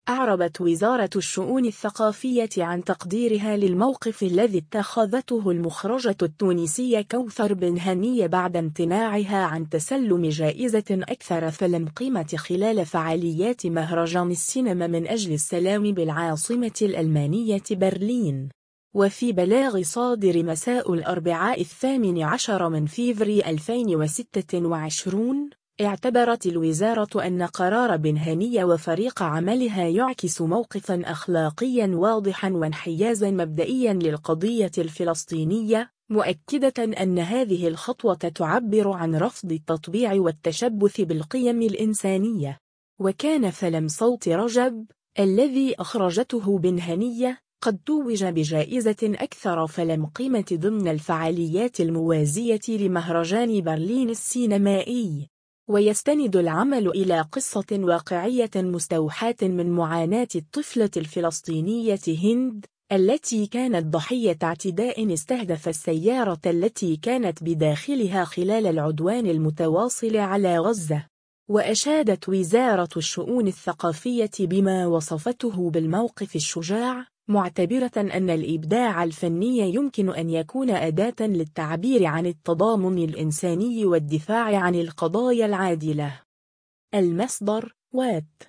أعربت وزارة الشؤون الثقافية عن تقديرها للموقف الذي اتخذته المخرجة التونسية كوثر بن هنية بعد امتناعها عن تسلم جائزة أكثر فيلم قيمة خلال فعاليات مهرجان السينما من أجل السلام بالعاصمة الألمانية برلين. وفي بلاغ صادر مساء الأربعاء 18 فبراير 2026، اعتبرت الوزارة أن قرار بن هنية وفريق عملها يعكس موقفاً أخلاقياً واضحاً وانحيازاً مبدئياً للقضية الفلسطينية، مؤكدة أن هذه الخطوة تعبر عن رفض التطبيع والتشبث بالقيم الإنسانية. وكان فيلم صوت رجب الذي أخرجته بن هنية قد توج بجائزة أكثر فيلم قيمة ضمن الفعاليات الموازية لمهرجان برلين السينمائي. ويستند العمل إلى قصة واقعية مستوحاة من معاناة الطفلة الفلسطينية هند، التي كانت ضحية اعتداء استهدف السيارة التي كانت بداخلها خلال العدوان المتواصل على غزة. وأشادت وزارة الشؤون الثقافية بما وصفته بالموقف الشجاع، معتبرة أن الإبداع الفني يمكن أن يكون أداة للتعبير عن التضامن الإنساني والدفاع عن القضايا العادلة. المصدر: وات.